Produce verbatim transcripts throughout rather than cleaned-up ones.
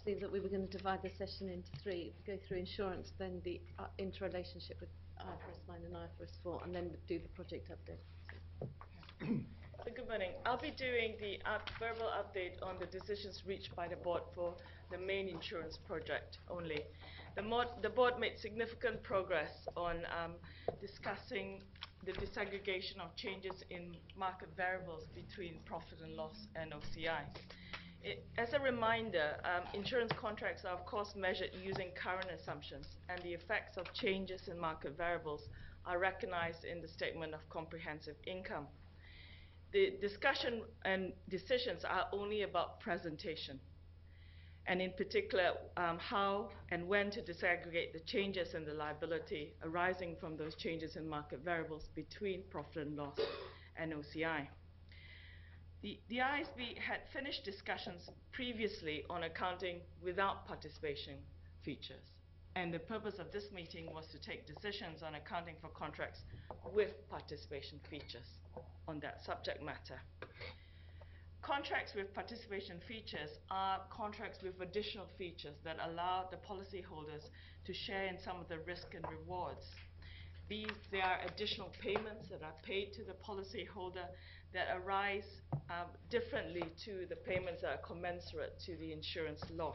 actually that we were going to divide the session into three. Go through insurance, then the uh, interrelationship with I F R S nine and I F R S four, and then do the project update. So good morning. I'll be doing the up verbal update on the decisions reached by the board for the main insurance project only. The, mod the board made significant progress on um, discussing the disaggregation of changes in market variables between profit and loss and O C I. It, as a reminder, um, insurance contracts are of course measured using current assumptions, and the effects of changes in market variables are recognized in the statement of comprehensive income. The discussion and decisions are only about presentation, and in particular um, how and when to disaggregate the changes in the liability arising from those changes in market variables between profit and loss and O C I. The, the I S B had finished discussions previously on accounting without participation features, and the purpose of this meeting was to take decisions on accounting for contracts with participation features on that subject matter. Contracts with participation features are contracts with additional features that allow the policyholders to share in some of the risk and rewards. These, there are additional payments that are paid to the policyholder that arise um, differently to the payments that are commensurate to the insurance loss.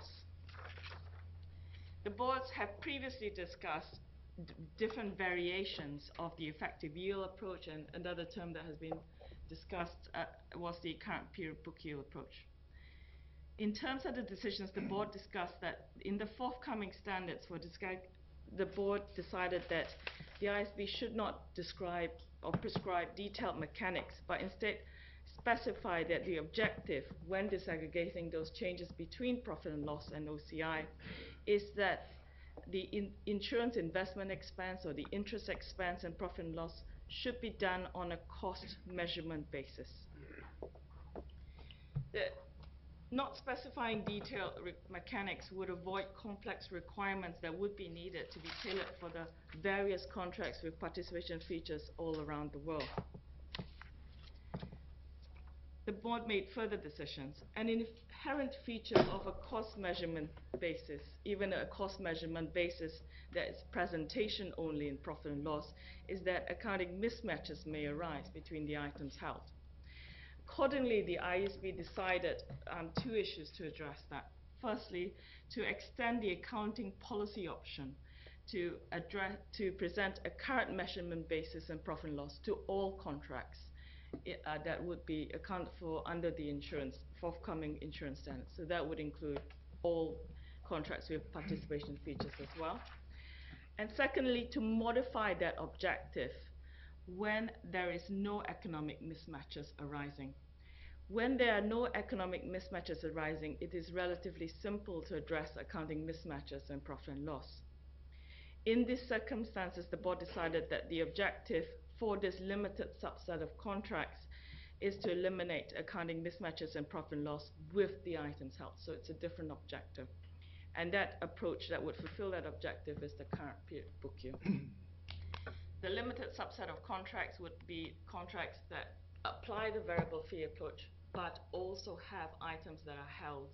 The boards have previously discussed d different variations of the effective yield approach, and another term that has been discussed uh, was the current period book yield approach. In terms of the decisions, the board discussed that in the forthcoming standards for discuss the board decided that the I S B should not describe or prescribe detailed mechanics, but instead specify that the objective when disaggregating those changes between profit and loss and O C I is that the in insurance investment expense or the interest expense and profit and loss should be done on a cost measurement basis. The Not specifying detailed mechanics would avoid complex requirements that would be needed to be tailored for the various contracts with participation features all around the world. The board made further decisions. An inherent feature of a cost measurement basis, even a cost measurement basis that is presentation only in profit and loss, is that accounting mismatches may arise between the items held. Accordingly, the I S B decided um, two issues to address that. Firstly, to extend the accounting policy option to, address, to present a current measurement basis and profit and loss to all contracts uh, that would be accounted for under the insurance, forthcoming insurance standards. So that would include all contracts with participation features as well. And secondly, to modify that objective when there is no economic mismatches arising. When there are no economic mismatches arising, it is relatively simple to address accounting mismatches and profit and loss. In these circumstances, the board decided that the objective for this limited subset of contracts is to eliminate accounting mismatches and profit and loss with the items held. So it's a different objective. And that approach that would fulfill that objective is the current period book yield. The limited subset of contracts would be contracts that apply the variable fee approach, but also have items that are held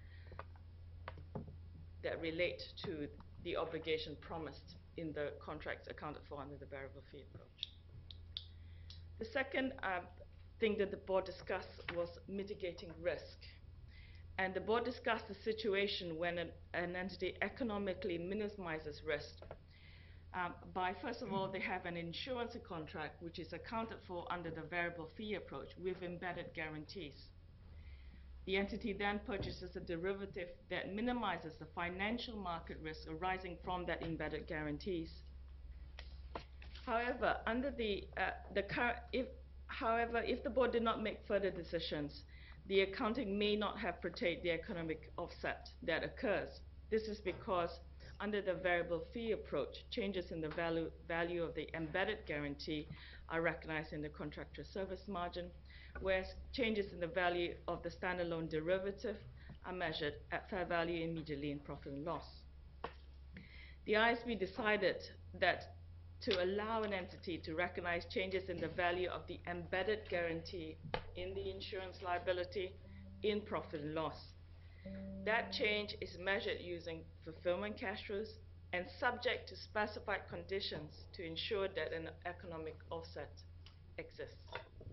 that relate to the obligation promised in the contracts accounted for under the variable fee approach. The second uh, thing that the board discussed was mitigating risk. And the board discussed the situation when an, an entity economically minimizes risk Um, by, first of all, they have an insurance contract which is accounted for under the variable fee approach with embedded guarantees. The entity then purchases a derivative that minimizes the financial market risk arising from that embedded guarantees. However, under the, uh, the if, however, if the board did not make further decisions, the accounting may not have portrayed the economic offset that occurs. This is because under the variable fee approach, changes in the value, value of the embedded guarantee are recognized in the contractual service margin, whereas changes in the value of the standalone derivative are measured at fair value immediately in profit and loss. The I S B decided that to allow an entity to recognize changes in the value of the embedded guarantee in the insurance liability in profit and loss. That change is measured using fulfillment cash flows and subject to specified conditions to ensure that an economic offset exists.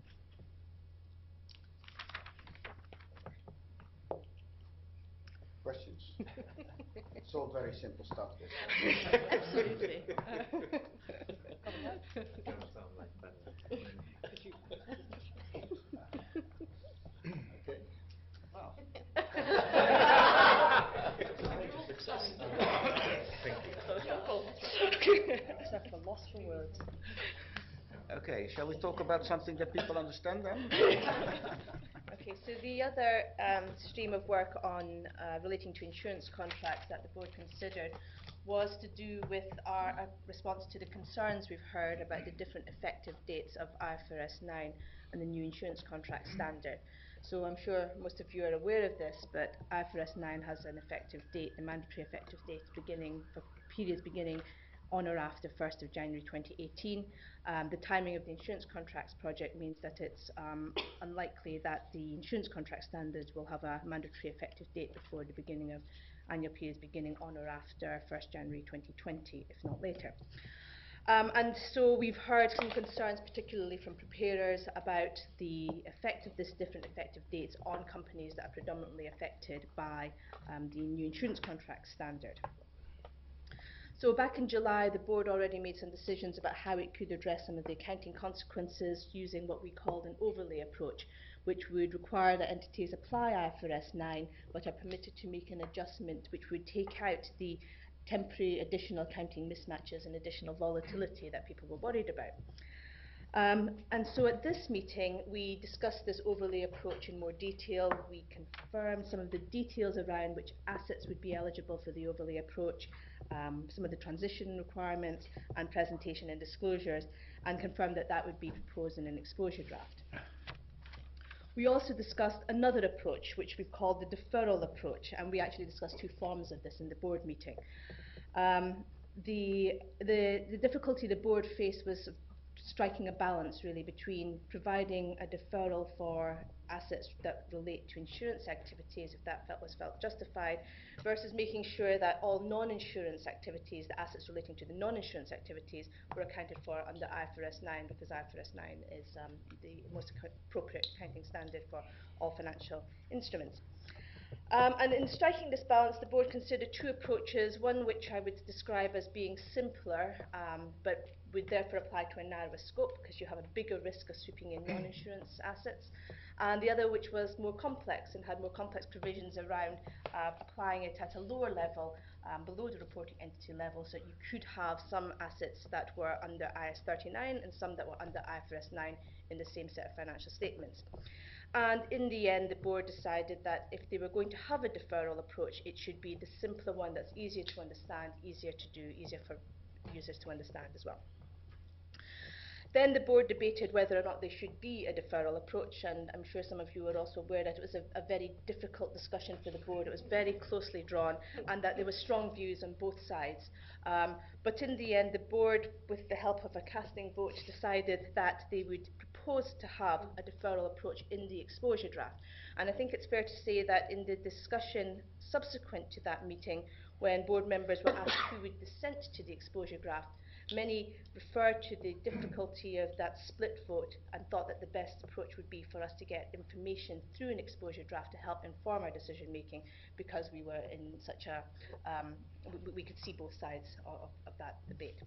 Questions? It's all very simple stuff, this. Absolutely. Okay. Wow. Except for loss for words. Okay, shall we talk about something that people understand then? Okay, so the other um, stream of work on uh, relating to insurance contracts that the board considered was to do with our uh, response to the concerns we've heard about the different effective dates of I F R S nine and the new insurance contract standard. So I'm sure most of you are aware of this, but I F R S nine has an effective date, the mandatory effective date beginning for periods beginning on or after first of January twenty eighteen. Um, the timing of the insurance contracts project means that it's um, unlikely that the insurance contract standards will have a mandatory effective date before the beginning of annual periods beginning on or after first of January twenty twenty, if not later. Um, and so we've heard some concerns, particularly from preparers, about the effect of this different effective dates on companies that are predominantly affected by um, the new insurance contract standard. So back in July, the board already made some decisions about how it could address some of the accounting consequences using what we called an overlay approach, which would require that entities apply I F R S nine but are permitted to make an adjustment which would take out the temporary additional accounting mismatches and additional volatility that people were worried about. Um, and so at this meeting, we discussed this overlay approach in more detail. We confirmed some of the details around which assets would be eligible for the overlay approach, um, some of the transition requirements and presentation and disclosures, and confirmed that that would be proposed in an exposure draft. We also discussed another approach, which we've called the deferral approach, and we actually discussed two forms of this in the board meeting. Um, the, the, the difficulty the board faced was striking a balance, really, between providing a deferral for assets that relate to insurance activities, if that felt, was felt justified, versus making sure that all non-insurance activities, the assets relating to the non-insurance activities, were accounted for under I F R S nine, because I F R S nine is um, the most appropriate accounting standard for all financial instruments. Um, and in striking this balance, the board considered two approaches, one which I would describe as being simpler, um, but would therefore apply to a narrower scope, because you have a bigger risk of sweeping in non-insurance assets, and the other which was more complex and had more complex provisions around uh, applying it at a lower level, um, below the reporting entity level, so that you could have some assets that were under I S thirty-nine and some that were under I F R S nine in the same set of financial statements. And in the end, the board decided that if they were going to have a deferral approach, it should be the simpler one that's easier to understand, easier to do, easier for users to understand as well. Then the board debated whether or not there should be a deferral approach, and I'm sure some of you are also aware that it was a, a very difficult discussion for the board. It was very closely drawn, and that there were strong views on both sides. Um, but in the end, the board, with the help of a casting vote, decided that they would propose to have a deferral approach in the exposure draft. And I think it's fair to say that in the discussion subsequent to that meeting, when board members were asked who would dissent to the exposure draft, many referred to the difficulty of that split vote and thought that the best approach would be for us to get information through an exposure draft to help inform our decision making, because we were in such a, um, we, we could see both sides of, of that debate.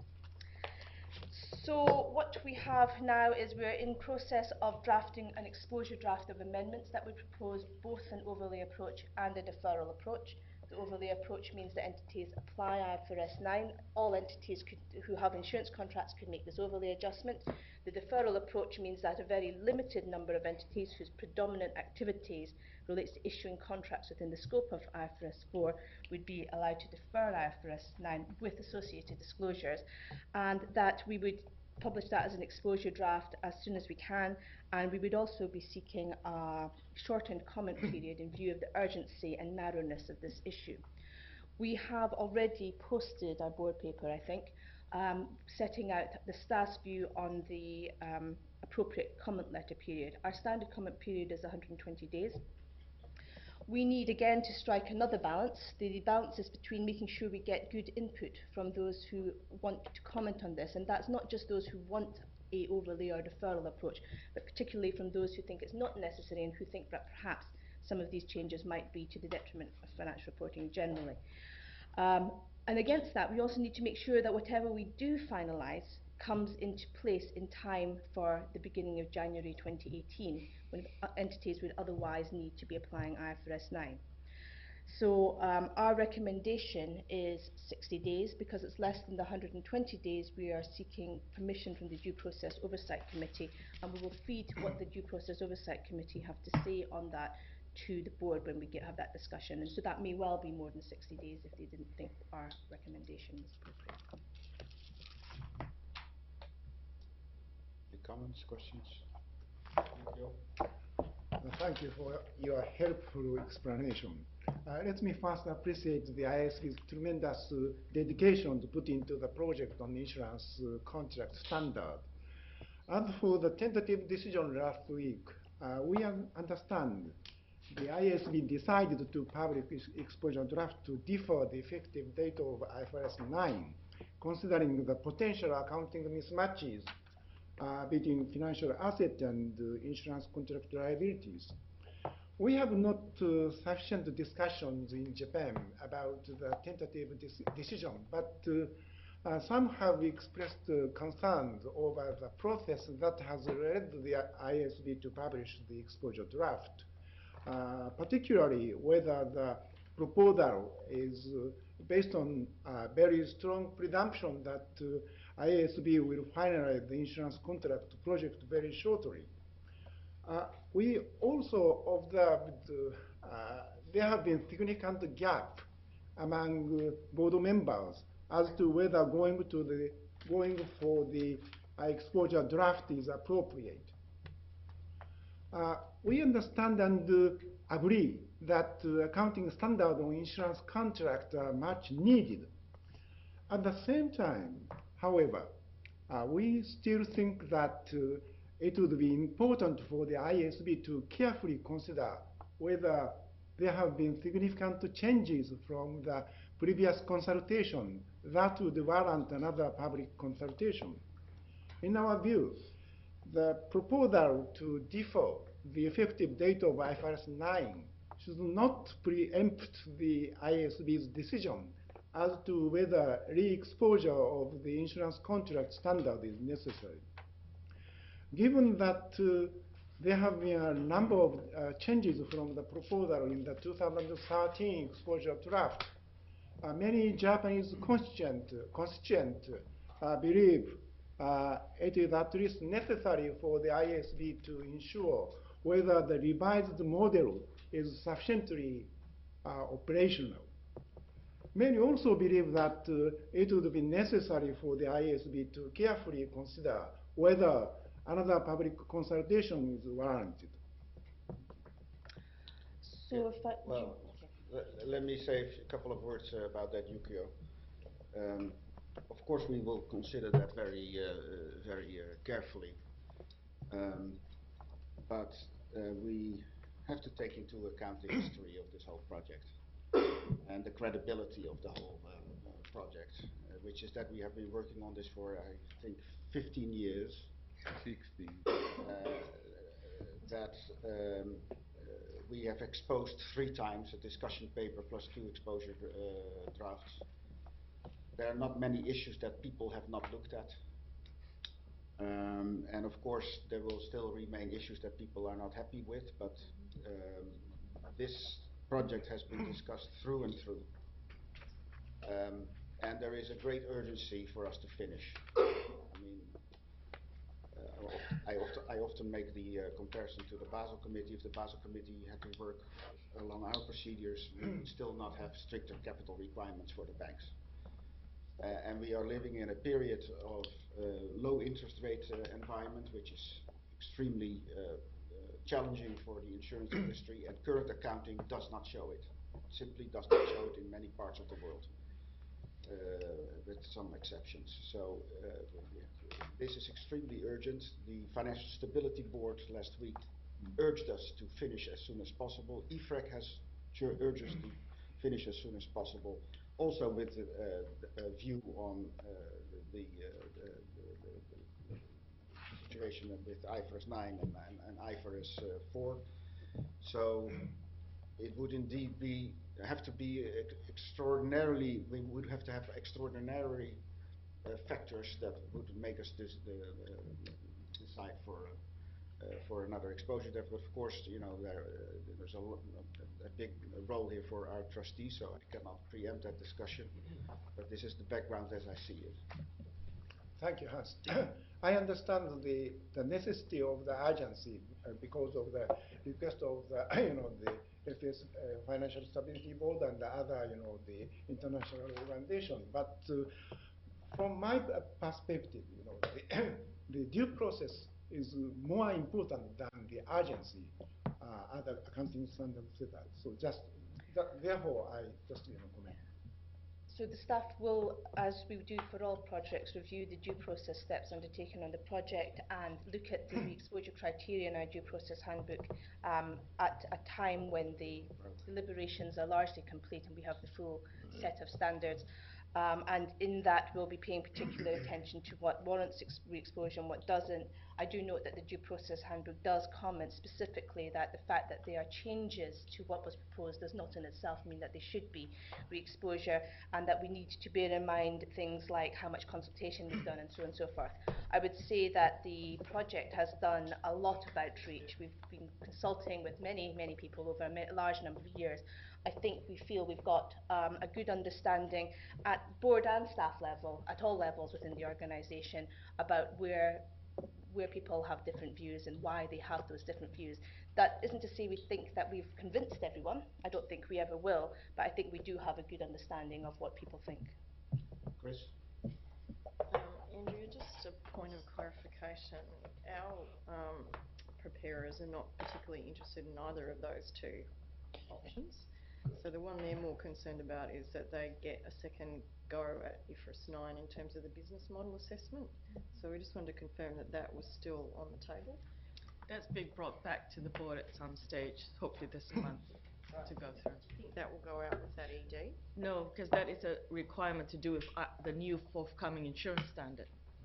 So what we have now is we're in process of drafting an exposure draft of amendments that would propose both an overlay approach and a deferral approach. The overlay approach means that entities apply I F R S nine. All entities could, who have insurance contracts could make this overlay adjustment. The deferral approach means that a very limited number of entities whose predominant activities relates to issuing contracts within the scope of I F R S four would be allowed to defer I F R S nine with associated disclosures, and that we would publish that as an exposure draft as soon as we can, and we would also be seeking a shortened comment period in view of the urgency and narrowness of this issue. We have already posted our board paper, I think, um, setting out the staff's view on the um, appropriate comment letter period. Our standard comment period is one hundred twenty days. we need again to strike another balance. The balance is between making sure we get good input from those who want to comment on this, and that's not just those who want a overlay or deferral approach, but particularly from those who think it's not necessary and who think that perhaps some of these changes might be to the detriment of financial reporting generally. Um, and against that, we also need to make sure that whatever we do finalise comes into place in time for the beginning of January twenty eighteen, when entities would otherwise need to be applying I F R S nine. So um, our recommendation is sixty days, because it's less than the one hundred twenty days we are seeking permission from the Due Process Oversight Committee, and we will feed what the Due Process Oversight Committee have to say on that to the board when we get, have that discussion. And so that may well be more than sixty days if they didn't think our recommendation was appropriate. Any comments, questions? Uh, Thank you for your helpful explanation. Uh, let me first appreciate the I S B's tremendous uh, dedication to put into the project on insurance uh, contract standard. As for the tentative decision last week, uh, we un understand the I S B decided to public ex exposure draft to defer the effective date of I F R S nine, considering the potential accounting mismatches Uh, between financial asset and uh, insurance contract liabilities. We have not uh, sufficient discussions in Japan about the tentative decision, but uh, uh, some have expressed uh, concerns over the process that has led the I S B to publish the exposure draft, uh, particularly whether the proposal is uh, based on a very strong presumption that uh, I S B will finalize the insurance contract project very shortly. Uh, we also observed uh, uh, there have been significant gap among uh, board members as to whether going to the going for the uh, exposure draft is appropriate. Uh, we understand and uh, agree that uh, accounting standards on insurance contracts are much needed. At the same time, however, uh, we still think that uh, it would be important for the I S B to carefully consider whether there have been significant changes from the previous consultation that would warrant another public consultation. In our view, the proposal to defer the effective date of I F R S nine should not preempt the I S B's decision as to whether re-exposure of the insurance contract standard is necessary. Given that uh, there have been a number of uh, changes from the proposal in the two thousand thirteen exposure draft, uh, many Japanese constituent, constituent uh, believe uh, it is at least necessary for the I S B to ensure whether the revised model is sufficiently uh, operational. Many also believe that uh, it would be necessary for the I S B to carefully consider whether another public consultation is warranted. So if I, Well, okay. le- let me say a couple of words uh, about that, Yukio. Um, of course, we will consider that very, uh, uh, very uh, carefully. Um, but uh, we have to take into account the history of this whole project and the credibility of the whole uh, uh, project, uh, which is that we have been working on this for, I think, fifteen years. sixteen. Uh, that um, uh, we have exposed three times a discussion paper plus two exposure uh, drafts. There are not many issues that people have not looked at. Um, and of course, there will still remain issues that people are not happy with, but um, this project has been discussed through and through. Um, and there is a great urgency for us to finish. I mean, uh, I, often, I often make the uh, comparison to the Basel Committee. If the Basel Committee had to work along our procedures, we would still not have stricter capital requirements for the banks. Uh, and we are living in a period of uh, low interest rate uh, environment, which is extremely uh, uh, challenging for the insurance industry, and current accounting does not show it. It simply does not show it in many parts of the world, uh, with some exceptions. So uh, this is extremely urgent. The Financial Stability Board last week urged us to finish as soon as possible. I F R E C has ur- urgently finish as soon as possible. Also with a, uh, a view on uh, the, uh, the, the, the, the situation with I F R S nine and, and, and I F R S uh, four. So it would indeed be have to be ex extraordinarily. We would have to have extraordinary uh, factors that would make us this, the, uh, decide for uh, for another exposure. That, of course, you know, there, uh, there's a, a, a big role here for our trustees, so I cannot preempt that discussion. But this is the background as I see it. Thank you, Hans. I understand the, the necessity of the urgency uh, because of the request of the, you know, the F S uh, Financial Stability Board and the other, you know, the international organization. But uh, from my uh, perspective, you know, the, the due process is more important than the urgency uh, other accounting standards set out. So just, th therefore, I just, you know, comment. So the staff will, as we do for all projects, review the due process steps undertaken on the project and look at the exposure criteria in our due process handbook um, at a time when the deliberations are largely complete and we have the full set of standards. Um, and in that, we'll be paying particular attention to what warrants ex re-exposure and what doesn't. I do note that the due process handbook does comment specifically that the fact that there are changes to what was proposed does not in itself mean that there should be re-exposure, and that we need to bear in mind things like how much consultation was done and so on and so forth. I would say that the project has done a lot of outreach. We've been consulting with many, many people over a large number of years. I think we feel we've got um, a good understanding at board and staff level, at all levels within the organisation, about where where people have different views and why they have those different views. That isn't to say we think that we've convinced everyone. I don't think we ever will, but I think we do have a good understanding of what people think. Chris? Um, Andrea, just a point of clarification. Our um, preparers are not particularly interested in either of those two options. So the one they're more concerned about is that they get a second go at I F R S nine in terms of the business model assessment. So we just wanted to confirm that that was still on the table. That's being brought back to the board at some stage, hopefully this month, to go through. I think that will go out with that E D. No, because that is a requirement to do with uh, the new forthcoming insurance standard.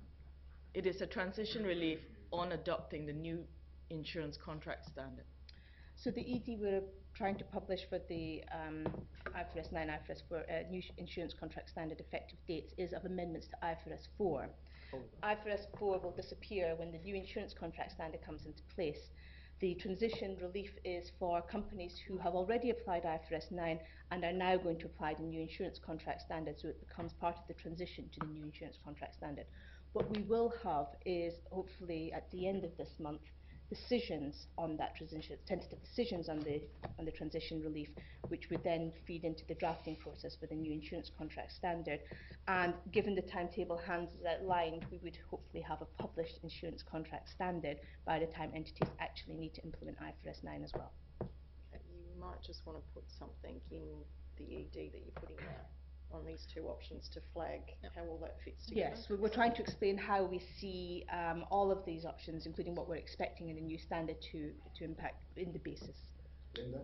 It is a transition relief on adopting the new insurance contract standard. So the E D we're trying to publish for the um, I F R S nine, I F R S four uh, new insurance contract standard effective dates is of amendments to I F R S four. Oh. I F R S four will disappear when the new insurance contract standard comes into place. The transition relief is for companies who have already applied I F R S nine and are now going to apply the new insurance contract standard, so it becomes part of the transition to the new insurance contract standard. What we will have is, hopefully at the end of this month, decisions on that transition, tentative decisions on the on the transition relief, which would then feed into the drafting process for the new insurance contract standard. And given the timetable Hans has outlined, we would hopefully have a published insurance contract standard by the time entities actually need to implement I F R S nine as well. Okay, you might just want to put something in the E D that you're putting out on these two options to flag yep. how all that fits together. Yes, we're trying to explain how we see um, all of these options, including what we're expecting in the new standard to, to impact in the basis. Linda?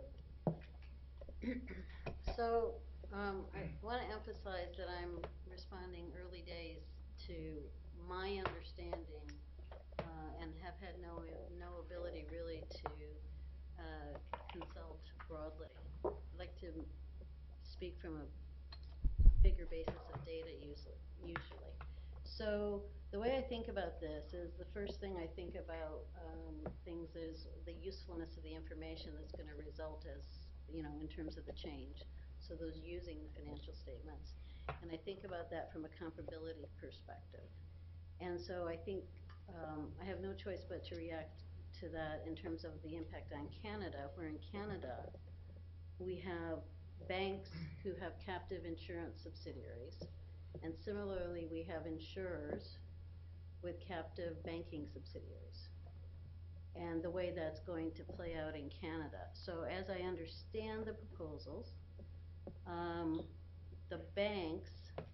So um, I want to emphasize that I'm responding early days to my understanding uh, and have had no, no ability really to uh, consult broadly. I'd like to speak from a bigger basis of data usually. usually. So the way I think about this is the first thing I think about um, things is the usefulness of the information that's going to result as, you know, in terms of the change. So those using the financial statements. And I think about that from a comparability perspective. And so I think um, I have no choice but to react to that in terms of the impact on Canada, where in Canada we have banks who have captive insurance subsidiaries, and similarly we have insurers with captive banking subsidiaries, and the way that's going to play out in Canada. So as I understand the proposals, um, the banks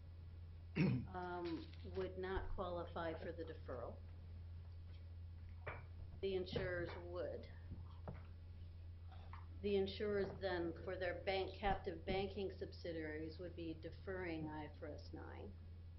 um, would not qualify for the deferral. The insurers would. the insurers then, for their bank, captive banking subsidiaries, would be deferring I F R S nine.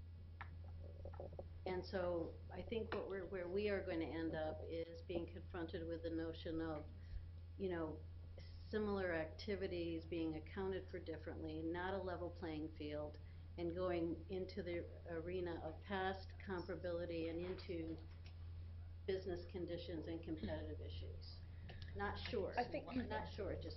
And so I think what we're, where we are going to end up is being confronted with the notion of, you know, similar activities being accounted for differently, not a level playing field, and going into the arena of past comparability and into business conditions and competitive issues. Not sure. I think- Not sure, just.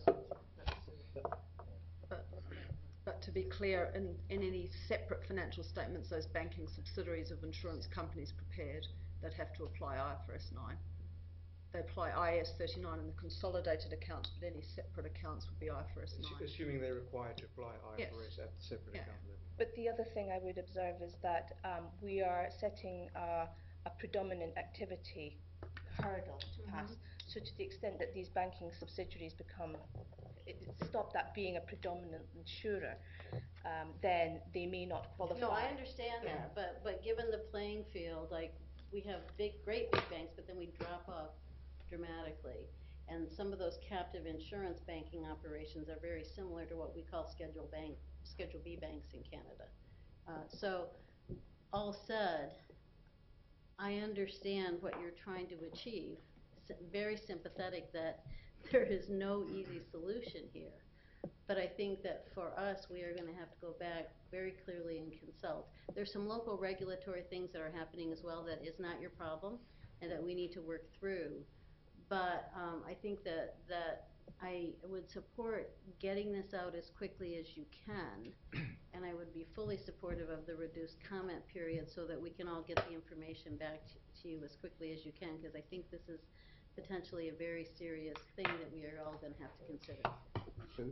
But, but to be clear, in, in any separate financial statements those banking subsidiaries of insurance companies prepared, they'd have to apply I F R S nine. They apply I A S thirty-nine in the consolidated accounts, but any separate accounts would be I F R S nine. Assuming they're required to apply I F R S Yes. at the separate Yeah. account level. But the other thing I would observe is that um, we are setting uh, a predominant activity hurdle to pass. So to the extent that these banking subsidiaries become, it, it stop that being a predominant insurer, um, then they may not qualify. No, I understand that, but, but given the playing field, like, we have big, great big banks, but then we drop off dramatically. And some of those captive insurance banking operations are very similar to what we call Schedule Bank, Schedule B banks in Canada. Uh, so, all said, I understand what you're trying to achieve. S- very sympathetic that there is no easy solution here. But I think that for us, we are going to have to go back very clearly and consult. There's some local regulatory things that are happening as well that is not your problem and that we need to work through. But um, I think that, that I would support getting this out as quickly as you can. And I would be fully supportive of the reduced comment period so that we can all get the information back to, to you as quickly as you can, because I think this is potentially a very serious thing that we are all going to have to consider. Sue?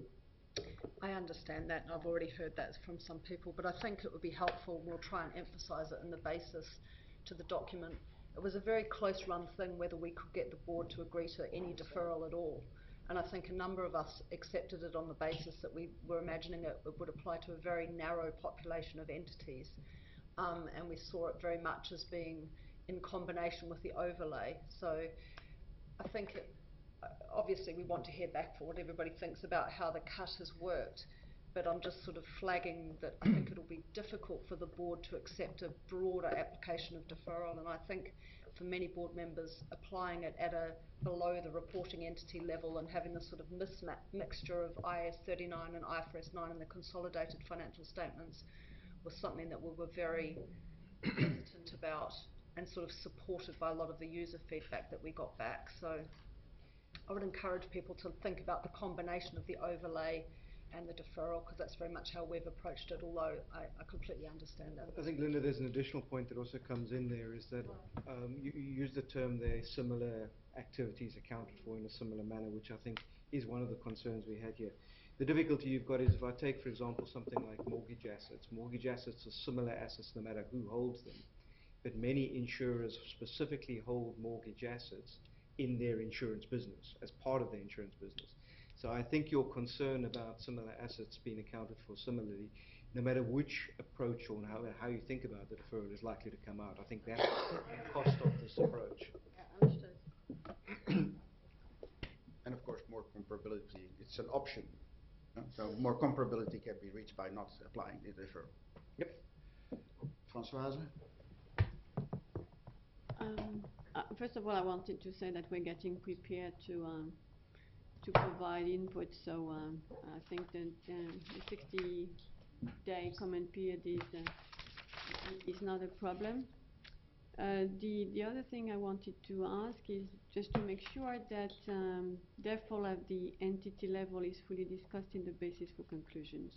I understand that, and I've already heard that from some people, but I think it would be helpful, we'll try and emphasise it in the basis to the document. It was a very close run thing whether we could get the board to agree to any deferral at all. And I think a number of us accepted it on the basis that we were imagining it, it would apply to a very narrow population of entities. Um, and we saw it very much as being in combination with the overlay. So I think it, obviously we want to hear back for what everybody thinks about how the cut has worked, but I'm just sort of flagging that I think it'll be difficult for the board to accept a broader application of deferral, and I think for many board members applying it at a below the reporting entity level and having this sort of misma mixture of I A S thirty-nine and I F R S nine in the consolidated financial statements was something that we were very hesitant about and sort of supported by a lot of the user feedback that we got back. So I would encourage people to think about the combination of the overlay and the deferral, because that's very much how we've approached it, although I, I completely understand that. I think, Linda, there's an additional point that also comes in there, is that um, you, you use the term there, similar activities accounted for in a similar manner, which I think is one of the concerns we had here. The difficulty you've got is if I take, for example, something like mortgage assets. Mortgage assets are similar assets no matter who holds them, but many insurers specifically hold mortgage assets in their insurance business, as part of their insurance business. So I think your concern about similar assets being accounted for similarly, no matter which approach or how, how you think about the deferral is likely to come out. I think that's the cost of this approach. Yeah, understood. And of course, more comparability, it's an option. uh, So more comparability can be reached by not applying the deferral. Yep. Françoise? Um, uh, first of all, I wanted to say that we're getting prepared to um, to provide input. So um, I think that uh, the sixty-day comment period is uh, is not a problem. Uh, the the other thing I wanted to ask is just to make sure that um, therefore at the entity level is fully discussed in the basis for conclusions.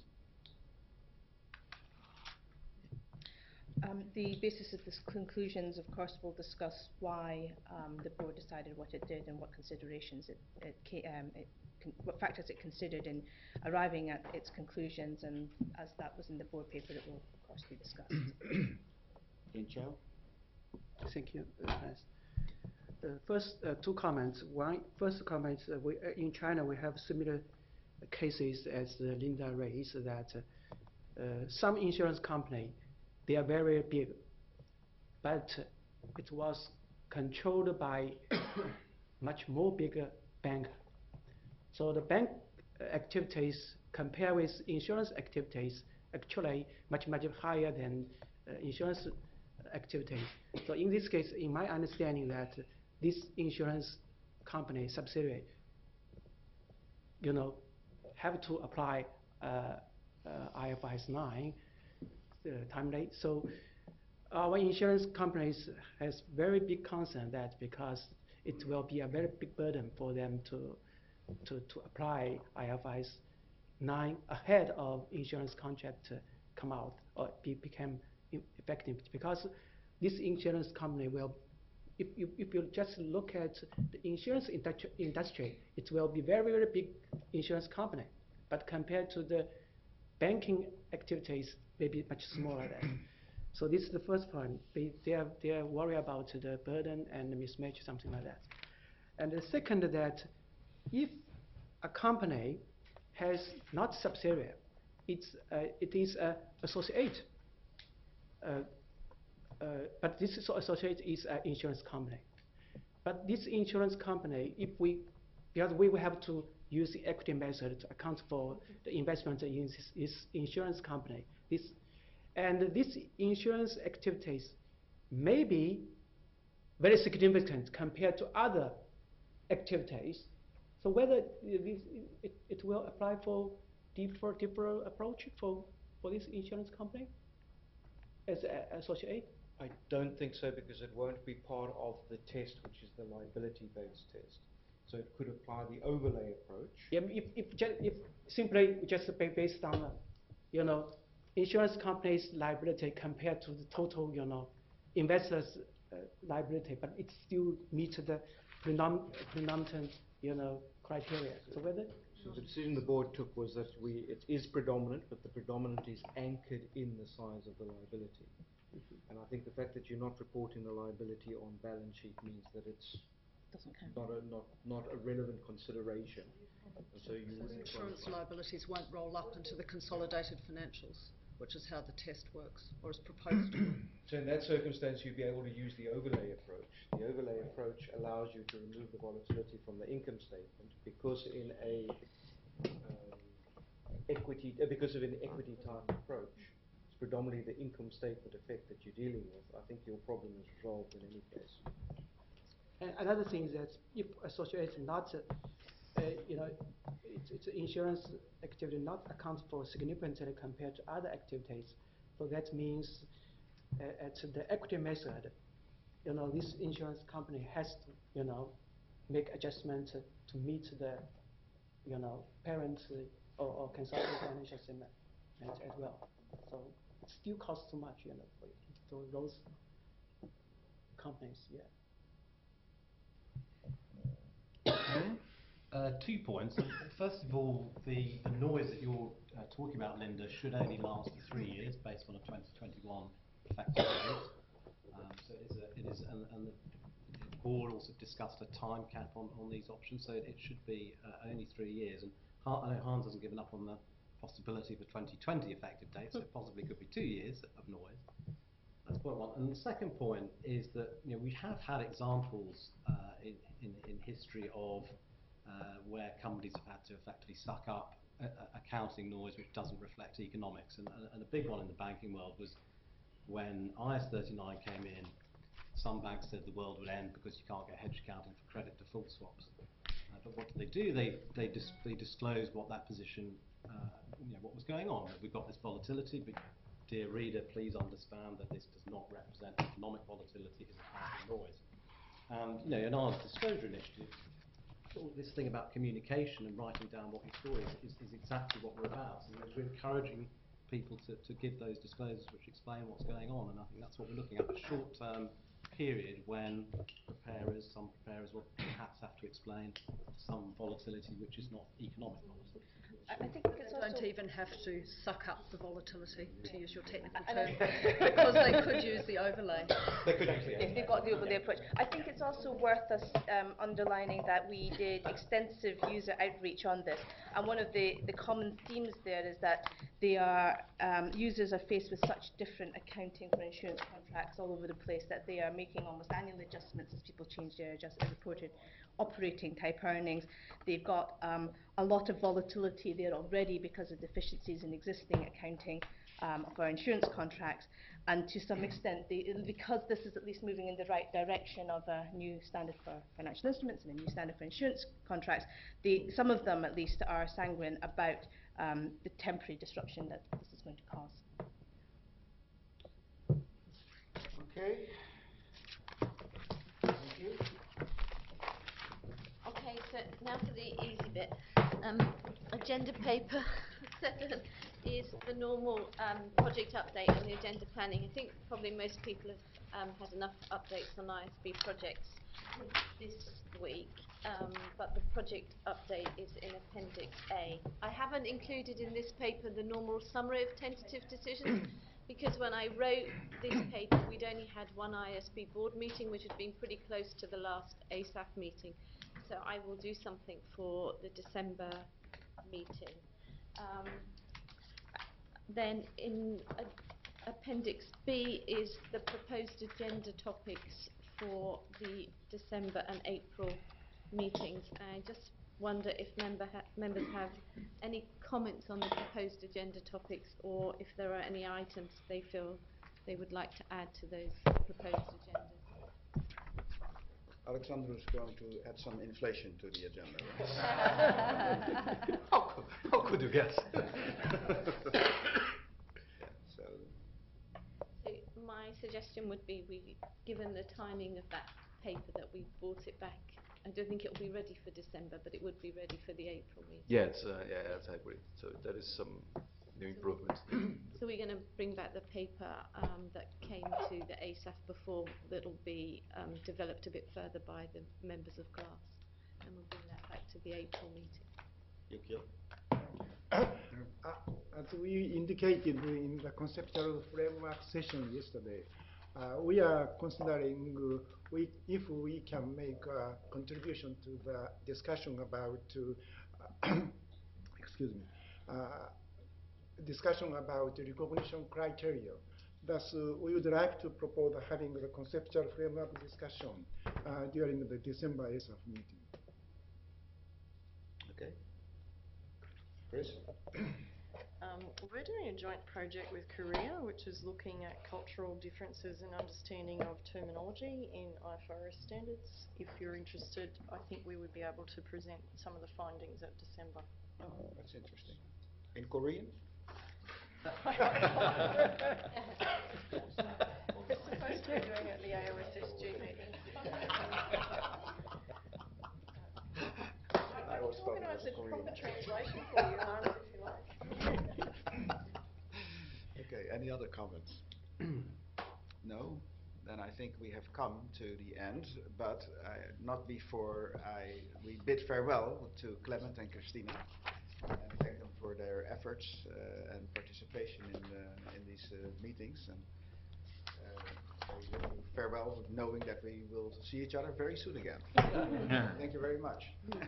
Um, the basis of the conclusions, of course, will discuss why um, the board decided what it did and what considerations it, it, ca um, it con what factors it considered in arriving at its conclusions, and as that was in the board paper, it will, of course, be discussed. Jianqiao? Thank you. Uh, uh, first, uh, two comments. One, first comment, uh, we, uh, in China, we have similar cases as uh, Linda raised, that uh, uh, some insurance company, they are very big, but it was controlled by much more bigger bank. So the bank uh, activities compared with insurance activities actually much, much higher than uh, insurance activities. So in this case, in my understanding that this insurance company subsidiary, you know, have to apply uh, uh, I F R S nine uh, time rate. So our insurance companies has very big concern that because it will be a very big burden for them to to, to apply I F R S nine ahead of insurance contract to come out or be, become effective, because this insurance company will, if you, if you just look at the insurance industri industry, it will be very, very big insurance company. But compared to the banking activities, maybe much smaller than. So this is the first point. They, they, are, they are worried about the burden and the mismatch, something like that. And the second, that if a company has not subsidiary, it's, uh, it is an associate. Uh, uh, but this is associate is an insurance company. But this insurance company, if we, because we will have to use the equity method to account for the investment in this, this insurance company. This, and these insurance activities may be very significant compared to other activities. So whether this, it, it will apply for different different approach for, for this insurance company as an associate? I don't think so, because it won't be part of the test, which is the liability-based test. So it could apply the overlay approach. Yeah, if, if, ju if simply just based on, uh, you know, insurance company's liability compared to the total, you know, investors' uh, liability, but it still meets the prenom predominant, you know, criteria. So whether So the decision the board took was that we it is predominant, but the predominant is anchored in the size of the liability. Mm-hmm. And I think the fact that you're not reporting the liability on balance sheet means that it's Doesn't count. not a not not a relevant consideration. And so you Those wouldn't insurance qualify. liabilities won't roll up into the consolidated financials, which is how the test works, or is proposed to work. So in that circumstance, you'd be able to use the overlay approach. The overlay approach allows you to remove the volatility from the income statement, because in a um, equity, uh, because of an equity type approach, it's predominantly the income statement effect that you're dealing with. I think your problem is resolved in any case. And another thing is that if associates not, uh, uh, you know, it's, it's insurance activity not account for significantly compared to other activities. So that means uh, at the equity method, you know, this insurance company has to, you know, make adjustments to, to meet the, you know, parent uh, or, or consolidated financial statement as, as well. So it still costs too much, you know, for, for those companies, yeah. Uh, two points. First of all, the, the noise that you're uh, talking about, Linda, should only last for three years based on a twenty twenty-one effective date. Um, so it is, a, it is and, and the, the board also discussed a time cap on, on these options, so it, it should be uh, only three years. And I know Hans hasn't given up on the possibility of a twenty twenty effective date, so it possibly could be two years of noise. That's point one. And the second point is that, you know, we have had examples uh, in, in, in history of uh, where companies have had to effectively suck up a, a accounting noise which doesn't reflect economics. And, and a big one in the banking world was when I S thirty-nine came in. Some banks said the world would end because you can't get hedge accounting for credit default swaps. Uh, but what did they do? They they, dis they disclosed what that position, uh, you know, what was going on. That we've got this volatility, but dear reader, please understand that this does not represent economic volatility, it's accounting noise. And you know, in our disclosure initiative, all this thing about communication and writing down what we saw is, is, is exactly what we're about. And we're encouraging people to, to give those disclosures which explain what's going on, and I think that's what we're looking at, a short-term period when preparers, some preparers will perhaps have to explain some volatility which is not economic volatility. I, I think it's They also don't even have to suck up the volatility, to use your technical term, because they could use the overlay. They could actually. if they've got the overlay approach. I think it's also worth us um, underlining that we did extensive user outreach on this, And one of the, the common themes there is that they are, um, users are faced with such different accounting for insurance contracts all over the place that they are making almost annual adjustments as people change their adjust, reported operating type earnings. They've got um, a lot of volatility there already because of deficiencies in existing accounting um, for insurance contracts. And to some extent, they, because this is at least moving in the right direction of a new standard for financial instruments and a new standard for insurance contracts, they, some of them at least are sanguine about um, the temporary disruption that this is going to cause. Okay. Thank you. Okay, so now for the easy bit. Um, agenda paper seven is the normal um, project update and the agenda planning. I think probably most people have um, had enough updates on I S B projects this week, um, but the project update is in Appendix A. I haven't included in this paper the normal summary of tentative decisions because when I wrote this paper we'd only had one I S B board meeting, which had been pretty close to the last A S A F meeting. So I will do something for the December meeting. Um, then in uh, Appendix B is the proposed agenda topics for the December and April meetings. I just wonder if member ha members have any comments on the proposed agenda topics, or if there are any items they feel they would like to add to those proposed agendas. Alexander is going to add some inflation to the agenda, right? how, could, how could you guess? Yeah, so. So my suggestion would be, we, given the timing of that paper, that we brought it back. I don't think it will be ready for December, but it would be ready for the April meeting. Yes, uh, yeah, yes, I agree. So there is some new improvements. So we're going to bring back the paper um, that came to the A S A F before, that will be um, developed a bit further by the members of class, and we'll bring that back to the April meeting. Yukio? Uh, as we indicated in the conceptual framework session yesterday, uh, we are considering uh, we, if we can make a contribution to the discussion about, uh, excuse me, uh, discussion about the recognition criteria. Thus, uh, we would like to propose having the conceptual framework discussion uh, during the December A S A F meeting. Okay. Chris? Um, we're doing a joint project with Korea, which is looking at cultural differences and understanding of terminology in I F R S standards. If you're interested, I think we would be able to present some of the findings at December. Oh, that's interesting. In Korean? We're supposed to be doing it at the A O S S G meeting. I was organise a proper translation for you, Hans, if you like. Okay, any other comments? No? Then I think we have come to the end, but uh, not before I we bid farewell to Clement and Christina and thank them for their efforts uh, and participation in uh, in these uh, meetings. And uh, I bid you farewell, knowing that we will see each other very soon again. Thank you very much.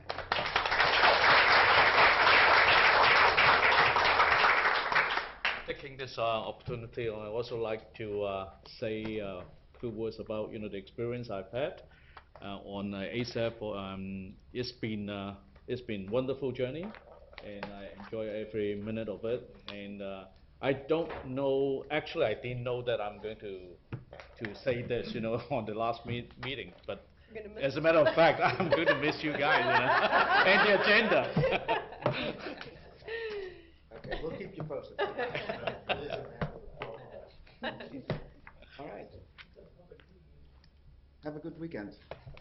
Taking this uh, opportunity, I also like to uh, say a few words about you know the experience I've had uh, on uh, A S A F. Um, it's been uh, it's been wonderful journey, and I enjoy every minute of it. And uh, I don't know, actually, I didn't know that I'm going to to say this, you know, on the last meet meeting. But as a matter of fact, I'm going to miss you guys, you know, and the agenda. Okay, we'll keep you posted. All right. Have a good weekend.